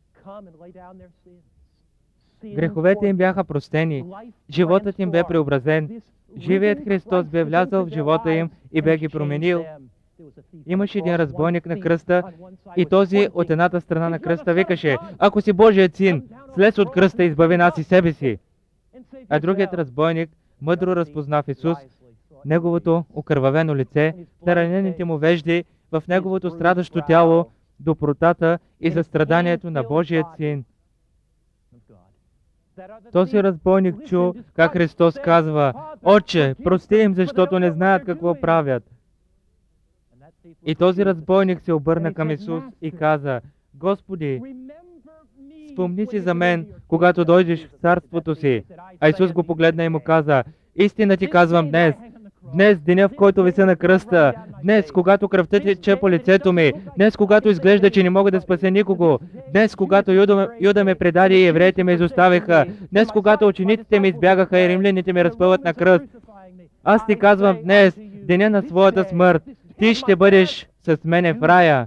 Греховете им бяха простени, животът им бе преобразен, живият Христос бе влязъл в живота им и бе ги променил. Имаше един разбойник на кръста и този от едната страна на кръста викаше: ако си Божият син, слез от кръста и избави нас и себе си. А другият разбойник, мъдро разпознав Исус, неговото окървавено лице, наранените му вежди, в неговото страдащо тяло, добротата и състраданието на Божият син. Този разбойник чу как Христос казва: Отче, прости им, защото не знаят какво правят. И този разбойник се обърна към Исус и каза: Господи, спомни си за мен, когато дойдеш в царството си. А Исус го погледна и му каза, истина ти казвам днес, деня, в който вися на кръста, днес, когато кръвта тече по лицето ми, днес, когато изглежда, че не мога да спася никого, днес, когато Юда ме предаде и евреите ме изоставиха, днес, когато учениците ми избягаха и римляните ме разпъват на кръст. Аз ти казвам днес, деня на своята смърт, ти ще бъдеш с мене в рая.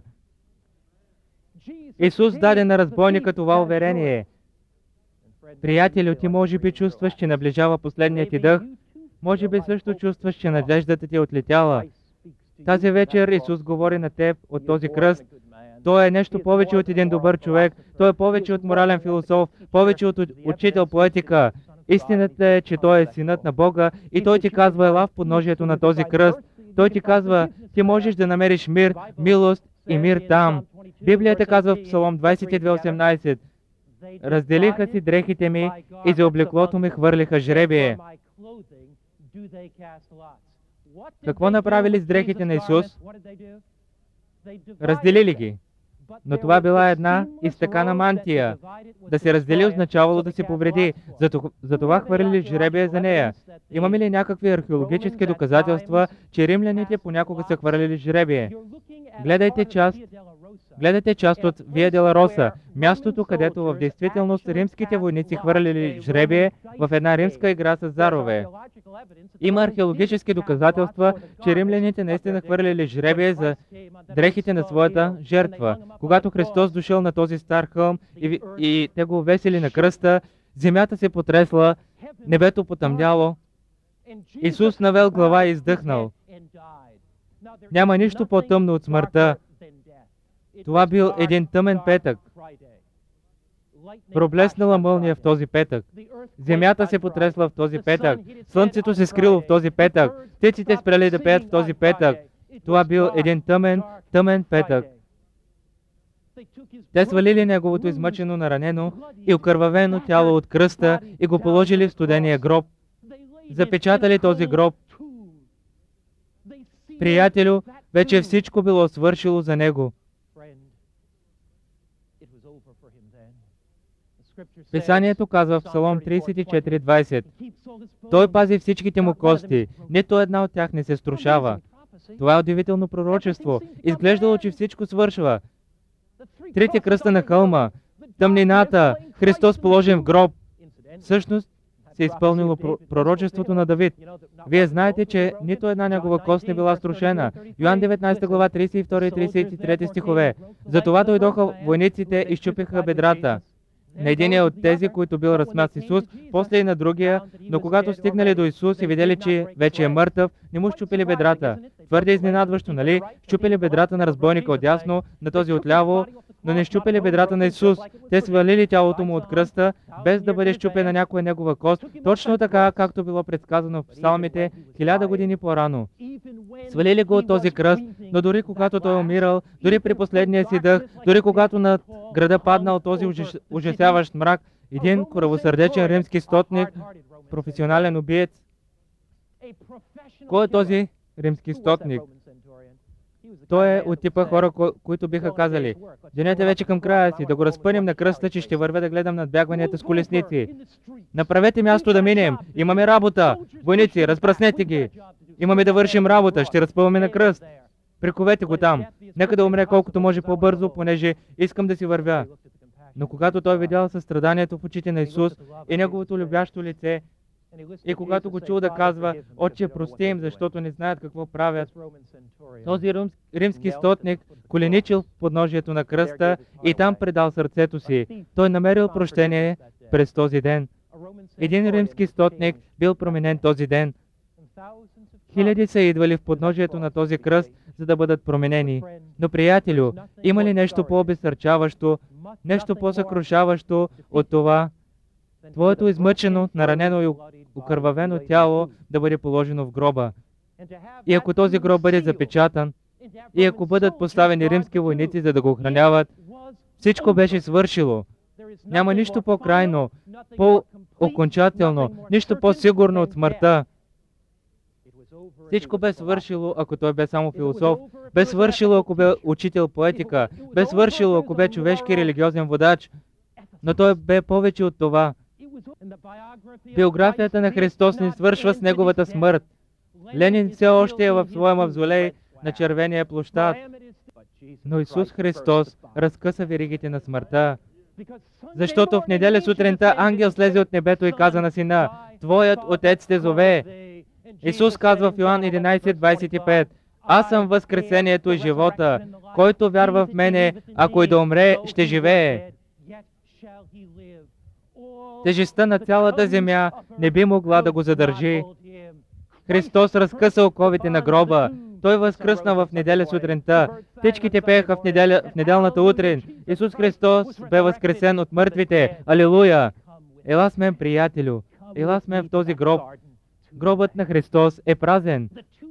Исус даде на разбойника това уверение. Приятелю, ти може би чувстваш, че наближава последният ти дъх. Може би също чувстваш, че надеждата ти е отлетяла. Тази вечер Исус говори на теб от този кръст. Той е нещо повече от един добър човек. Той е повече от морален философ, повече от учител по етика. Истината е, че Той е Синът на Бога и Той ти казва, ела в подножието на този кръст. Той ти казва, ти можеш да намериш мир, милост и мир там. Библията казва в Псалом 22:18, разделиха си дрехите ми и за облеклото ми хвърлиха жребие. Какво направили с дрехите на Исус? Разделили ги. Но това била една изтъкана мантия. Да се раздели означавало да се повреди. Затова хвърлили жребие за нея. Имаме ли някакви археологически доказателства, че римляните понякога са хвърлили жребие? Гледайте част от Вия дела Роса, мястото, където в действителност римските войници хвърлили жребие в една римска игра с зарове. Има археологически доказателства, че римляните наистина хвърлили жребие за дрехите на своята жертва. Когато Христос дошъл на този стар хълм и те го увесили на кръста, земята се потресла, небето потъмняло, Исус навел глава и издъхнал. Няма нищо по-тъмно от смъртта. Това бил един тъмен петък. Проблеснала мълния в този петък. Земята се потресла в този петък. Слънцето се скрило в този петък. Птиците спрели да пеят в този петък. Това бил един тъмен петък. Те свалили неговото измъчено, наранено и окървавено тяло от кръста и го положили в студения гроб. Запечатали този гроб. Приятелю, вече всичко било свършило за него. Писанието казва в Псалом 34:20, Той пази всичките му кости, нито една от тях не се струшава. Това е удивително пророчество. Изглеждало, че всичко свършва. Трите кръста на хълма, тъмнината, Христос положен в гроб. Всъщност се изпълнило пророчеството на Давид. Вие знаете, че нито една негова кост не била струшена. Йоан 19 глава 32 и 33 стихове. Затова дойдоха войниците и щупиха бедрата на единия от тези, които бил размят с Исус, после и на другия, но когато стигнали до Исус и видели, че вече е мъртъв, не му щупили бедрата. Твърде изненадващо, нали? Щупили бедрата на разбойника отдясно, на този отляво, но не щупили бедрата на Исус. Те свалили тялото му от кръста, без да бъде щупена някоя негова кост, точно така, както било предсказано в псалмите 1000 години по-рано. Свалили го от този кръст, но дори когато той умирал, дори при последния си дъх, дори когато над града паднал този ужасяващ мрак, един коравосърдечен римски стотник, професионален убиец. Кой е този римски стотник? Той е от типа хора, които биха казали, денят е вече към края си, да го разпънем на кръста, че ще вървя да гледам надбягванията с колесници. Направете място да минем, имаме работа, войници, разпръснете ги. Имаме да вършим работа, ще разпъваме на кръст. Приковете го там. Нека да умре колкото може по-бързо, понеже искам да си вървя. Но когато той видял състраданието в очите на Исус и неговото любящо лице, и когато го чул да казва, Отче, прости им, защото не знаят какво правят, този римски стотник коленичил в подножието на кръста и там предал сърцето си. Той намерил прощение през този ден. Един римски стотник бил променен този ден. Хиляди са идвали в подножието на този кръст, за да бъдат променени. Но, приятелю, има ли нещо по-обезсърчаващо, нещо по-съкрушаващо от това, твоето измъчено, наранено и окървавено тяло да бъде положено в гроба? И ако този гроб бъде запечатан, и ако бъдат поставени римски войници, за да го охраняват, всичко беше свършило. Няма нищо по-крайно, по-окончателно, нищо по-сигурно от смъртта. Всичко бе свършило, ако той бе само философ, бе свършило, ако бе учител по етика, бе свършило, ако бе човешки религиозен водач, но той бе повече от това. Биографията на Христос не свършва с неговата смърт. Ленин все още е в своя мавзолей на червения площад, но Исус Христос разкъса веригите на смъртта. Защото в неделя сутринта ангел слезе от небето и каза на сина: Твоят отец те зове. Исус казва в Йоан 11:25: Аз съм възкресението и живота. Който вярва в мене, ако и да умре, ще живее. Тежестта на цялата земя не би могла да го задържи. Христос разкъса оковите на гроба. Той възкръсна в неделя сутринта. Птичките пееха в неделната утрин. Исус Христос бе възкресен от мъртвите. Алилуя! Ела с мен, приятелю. Ела с мен в този гроб. Гробът на Христос е празен.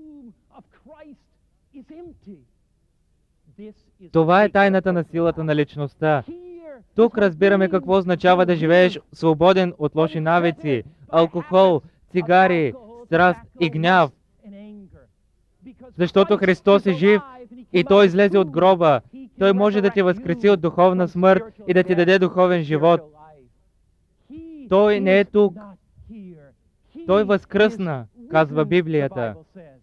Това е тайната на силата на личността. Тук разбираме какво означава да живееш свободен от лоши навици, алкохол, цигари, страст и гняв. Защото Христос е жив и Той излезе от гроба. Той може да те възкреси от духовна смърт и да ти даде духовен живот. Той не е тук. Той възкръсна, казва Библията.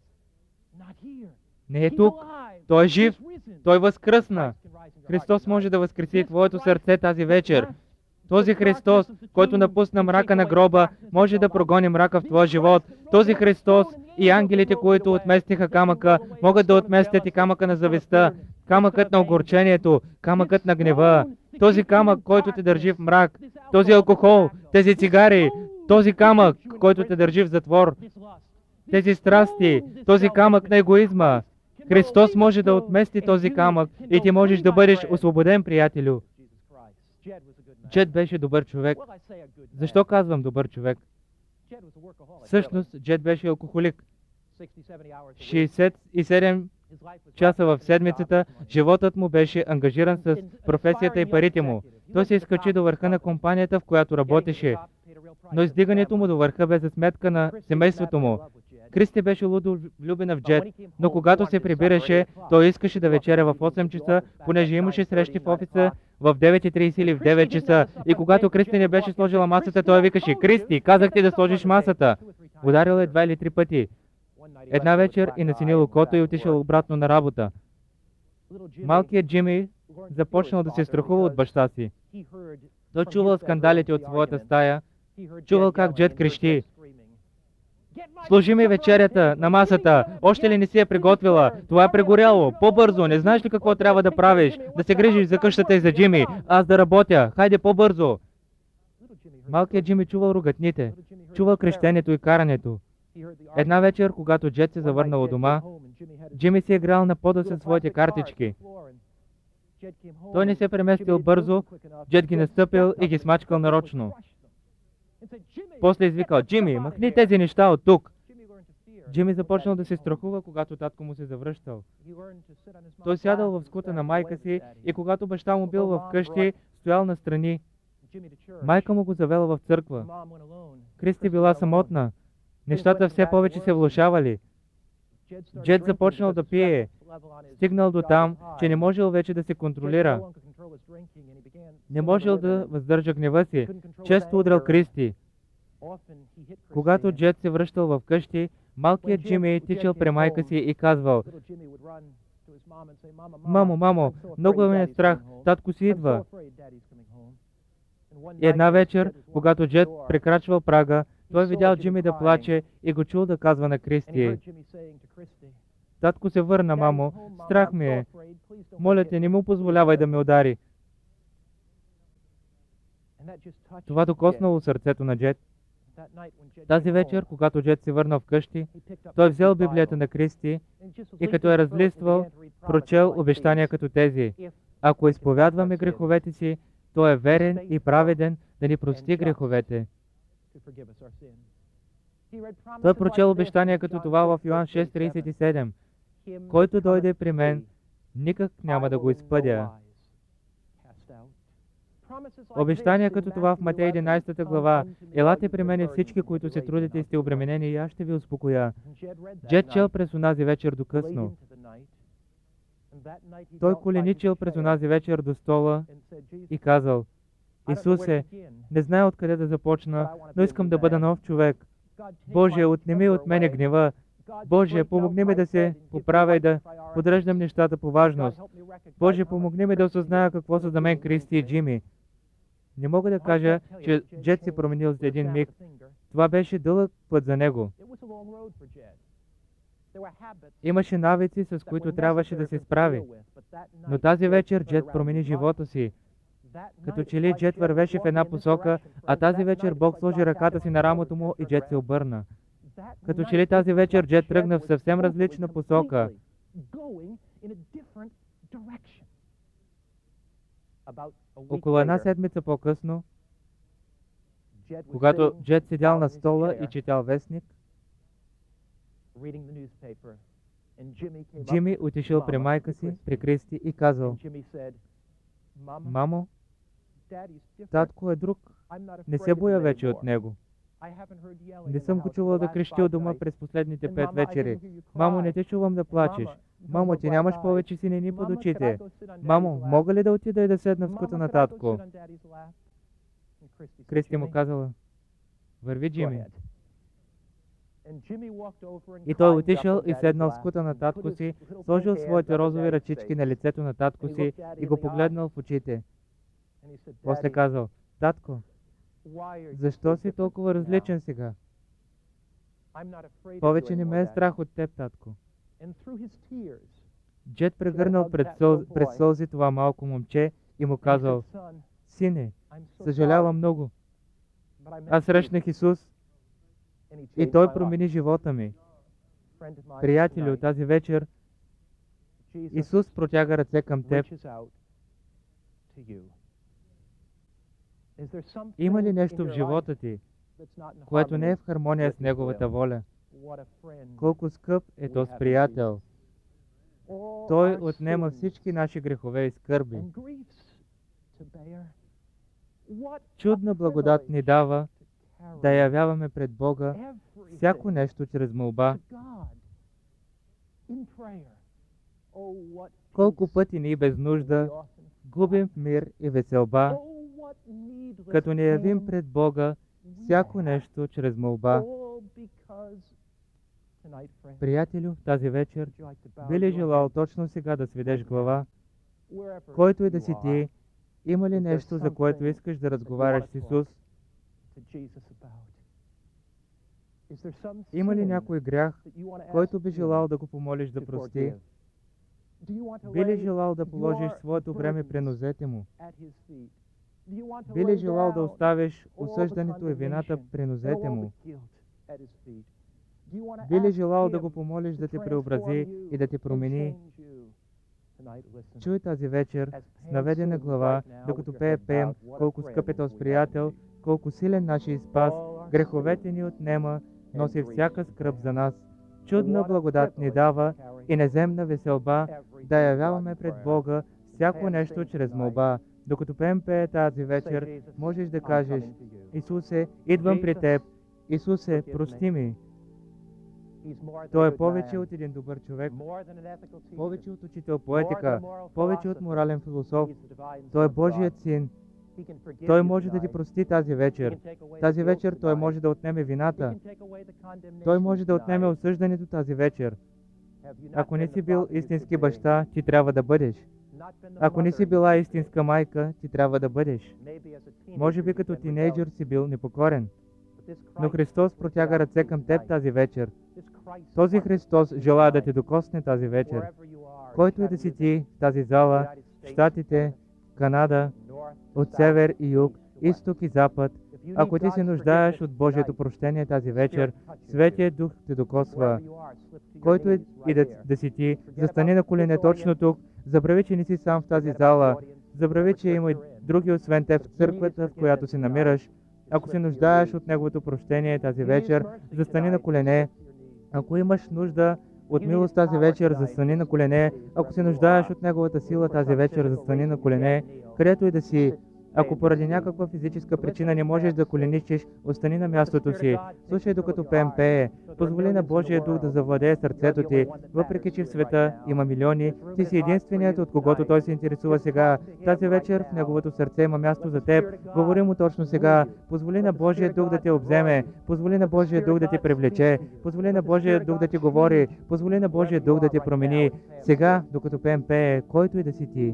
Не е тук. Той е жив. Той възкръсна. Христос може да възкреси твоето сърце тази вечер. Този Христос, който напусна мрака на гроба, може да прогони мрака в твоя живот. Този Христос и ангелите, които отместиха камъка, могат да отместят и камъка на завистта, камъкът на огорчението, камъкът на гнева. Този камък, който те държи в мрак, този алкохол, тези цигари, този камък, който те държи в затвор, тези страсти, този камък на егоизма. Христос може да отмести този камък и ти можеш да бъдеш освободен, приятелю. Джед беше добър човек. Защо казвам добър човек? Всъщност, Джед беше алкохолик. 67 часа в седмицата, животът му беше ангажиран с професията и парите му. Той се изкачи до върха на компанията, в която работеше. Но издигането му до върха бе за сметка на семейството му. Кристи беше лудо влюбена в Джед, но когато се прибираше, той искаше да вечеря в 8 часа, понеже имаше срещи в офиса в 9:30 или в 9 часа. И когато Кристи не беше сложила масата, той викаше: Кристи, казах ти да сложиш масата. Ударил е 2 или 3 пъти. Една вечер и насенил окото и отишъл обратно на работа. Малкият Джими започнал да се страхува от баща си. Той чувал скандалите от своята стая, чувал как Джед крещи: Сложи ми вечерята на масата. Още ли не си я приготвила? Това е прегоряло. По-бързо. Не знаеш ли какво трябва да правиш? Да се грижиш за къщата и за Джими. Аз да работя. Хайде по-бързо. Малкият Джими чувал ругатните. Чувал крещението и карането. Една вечер, когато Джед се завърнал от дома, Джими си играл на пода със своите картички. Той не се преместил бързо, Джед ги настъпил и ги смачкал нарочно. После извикал: Джими, махни тези неща от тук. Джими започнал да се страхува, когато татко му се завръщал. Той сядал в скута на майка си и когато баща му бил в къщи, стоял настрани. Майка му го завела в църква. Кристи била самотна. Нещата все повече се влошавали. Джед започнал да пие. Стигнал до там, че не можел вече да се контролира. Не можел да въздържа гнева си. Често удрял Кристи. Когато Джед се връщал в къщи, малкият Джими тичал при майка си и казвал: Мамо, много ме е страх, татко си идва. И една вечер, когато Джед прекрачвал прага, той видял Джими да плаче и го чул да казва на Кристи: Татко се върна, мамо, страх ми е. Моля те, не му позволявай да ме удари. Това докоснало сърцето на Джед. Тази вечер, когато Джед се върнал вкъщи, той взел Библията на Кристи и като я разлиствал, прочел обещания като тези: Ако изповядваме греховете си, той е верен и праведен да ни прости греховете. Той прочел обещания като това в Йоан 6:37. Който дойде при мен, никак няма да го изпъдя. Обещания като това в Матей 11 глава: елате при мене всички, които се трудите и сте обременени, и аз ще ви успокоя. Джет чел през онази вечер до късно. Той коленичил през онази вечер до стола и казал: Исусе, не знае откъде да започна, но искам да бъда нов човек. Боже, отнеми от мене гнева. Боже, помогни ми да се поправя и да подреждам нещата по важност. Боже, помогни ми да осъзная какво са за мен Кристи и Джими. Не мога да кажа, че Джет се променил за един миг. Това беше дълъг път за него. Имаше навици, с които трябваше да се справи. Но тази вечер Джет промени живота си. Като че ли Джет вървеше в една посока, а тази вечер Бог сложи ръката си на рамото му и Джет се обърна. Като че ли тази вечер Джет тръгна в съвсем различна посока. Около една седмица по-късно, когато Джет седял на стола и четял вестник, Джими отишъл при майка си, при Кристи, и казал: Мамо, татко е друг. Не се боя вече от него. Не съм го чувал да крещи от дома през последните 5 вечери. Мамо, не те чувам да плачеш. Мамо, ти нямаш повече синини под очите. Мамо, мога ли да отида и да седна в скута на татко? Кристи му казала: Върви, Джими. И той отишъл и седнал в скута на татко си, сложил своите розови ръчички на лицето на татко си и го погледнал в очите. После казал: Татко, защо си толкова различен сега? Повече не ме е страх от теб, татко. Джет прегърнал пред сълзи това малко момче и му казал: Сине, съжалявам много. Аз срещнах Исус и Той промени живота ми. Приятели, от тази вечер Исус протяга ръце към теб. Има ли нещо в живота ти, което не е в хармония с Неговата воля? Колко скъп е този приятел! Той отнема всички наши грехове и скърби. Чудна благодат ни дава да явяваме пред Бога всяко нещо чрез молба. Колко пъти ние без нужда губим в мир и веселба, като не явим пред Бога всяко нещо чрез молба. Приятелю, тази вечер би ли желал точно сега да сведеш глава? Който и да си ти, има ли нещо, за което искаш да разговаряш с Исус? Има ли някой грях, който би желал да го помолиш да прости? Би ли желал да положиш своето време при нозете му? Би ли желал да оставиш осъждането и вината при нозете му? Би ли желал да го помолиш да те преобрази и да те промени? Чуй тази вечер с наведена глава, докато пеем колко скъп е този приятел, колко силен нашия спас, греховете ни отнема, носи всяка скръб за нас. Чудна благодат ни дава и неземна веселба да явяваме пред Бога всяко нещо чрез молба. Докато пее тази вечер, можеш да кажеш: Исусе, идвам при Теб. Исусе, прости ми. Той е повече от един добър човек, повече от учител по етика, повече от морален философ. Той е Божият Син. Той може да ти прости тази вечер. Тази вечер Той може да отнеме вината. Той може да отнеме осъждането тази вечер. Ако не си бил истински баща, ти трябва да бъдеш. Ако не си била истинска майка, ти трябва да бъдеш. Може би като тинейджър си бил непокорен. Но Христос протяга ръце към теб тази вечер. Този Христос желая да те докосне тази вечер. Който и да си ти в тази зала, в Щатите, Канада, от север и юг, изток и запад, ако ти се нуждаеш от Божието прощение тази вечер, Светият Дух те докосва. Който и да си ти, застани на колене точно тук, забрави, че не си сам в тази зала, забрави, че има и други освен теб в църквата, в която се намираш. Ако се нуждаеш от Неговото прощение тази вечер, застани на колене. Ако имаш нужда от милост тази вечер, застани на колене. Ако се нуждаеш от Неговата сила тази вечер, застани на колене. Където и да си, Ако поради някаква физическа причина не можеш да коленичиш, остани на мястото си. Слушай докато Пем пее. Позволи на Божия дух да завладее сърцето ти. Въпреки че в света има милиони, ти си единственият, от когото той се интересува сега. Тази вечер в неговото сърце има място за теб. Говори му точно сега. Позволи на Божия дух да те обземе. Позволи на Божия дух да те привлече. Позволи на Божия дух да ти говори. Позволи на Божия дух да те промени. Сега, докато Пем пее, който и да си ти.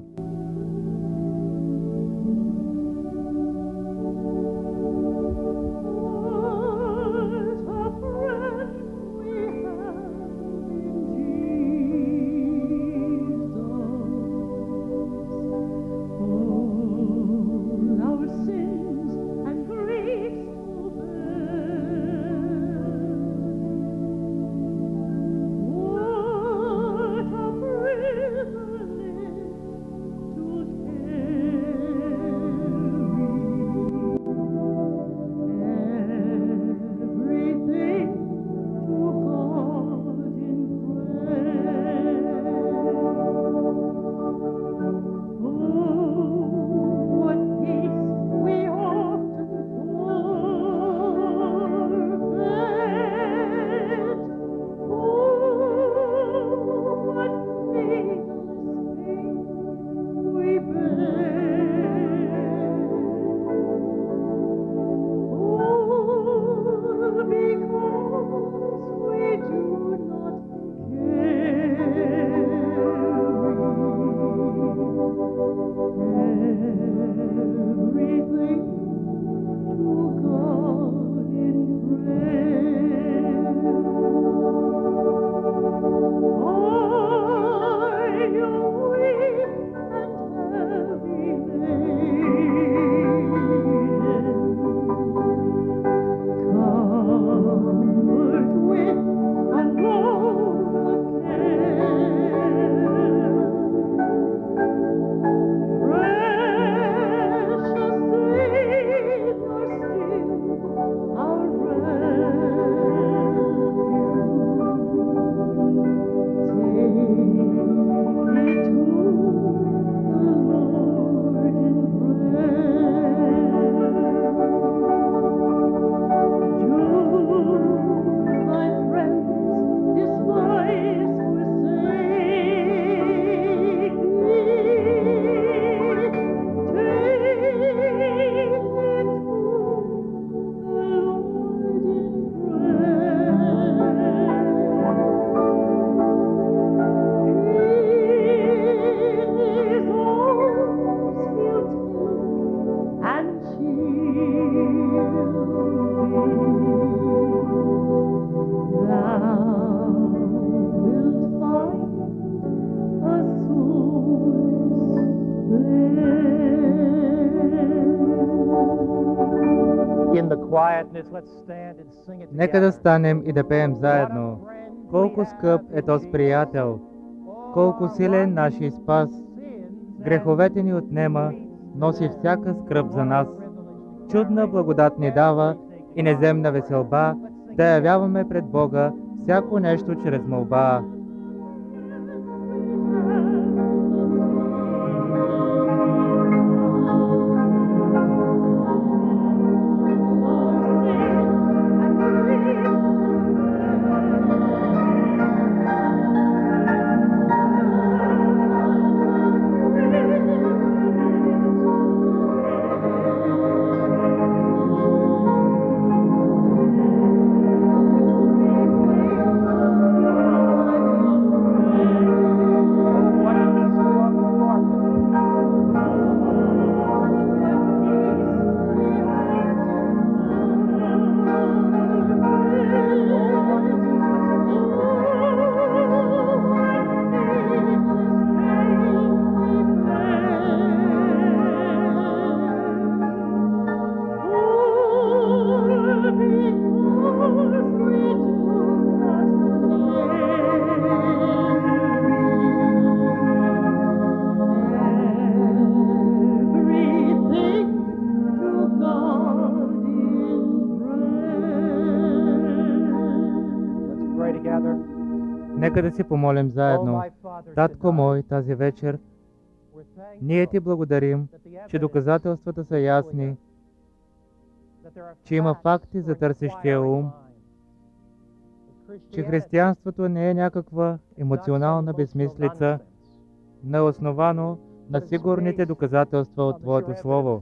Нека да станем и да пеем заедно. Колко скъп е този приятел, колко силен нашия спас. Греховете ни отнема, носи всяка скръб за нас. Чудна благодат ни дава и неземна веселба, да явяваме пред Бога всяко нещо чрез молба. Нека да си помолим заедно. Татко мой, тази вечер Ние ти благодарим, че доказателствата са ясни, че има факти за търсещия ум, че християнството не е някаква емоционална безмислица, но е основано на сигурните доказателства от Твоето Слово.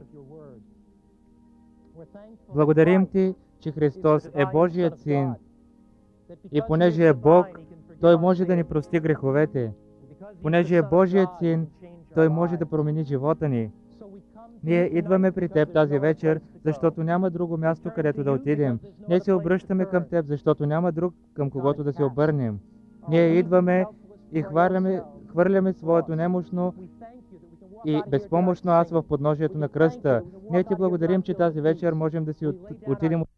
Благодарим Ти, че Христос е Божият Син и понеже е Бог, Той може да ни прости греховете. Понеже е Божият Син, Той може да промени живота ни. Ние идваме при Теб тази вечер, защото няма друго място, където да отидем. Ние се обръщаме към Теб, защото няма друг, към когото да се обърнем. Ние идваме и хвърляме своето немощно и безпомощно аз в подножието на кръста. Ние Ти благодарим, че тази вечер можем да си отидем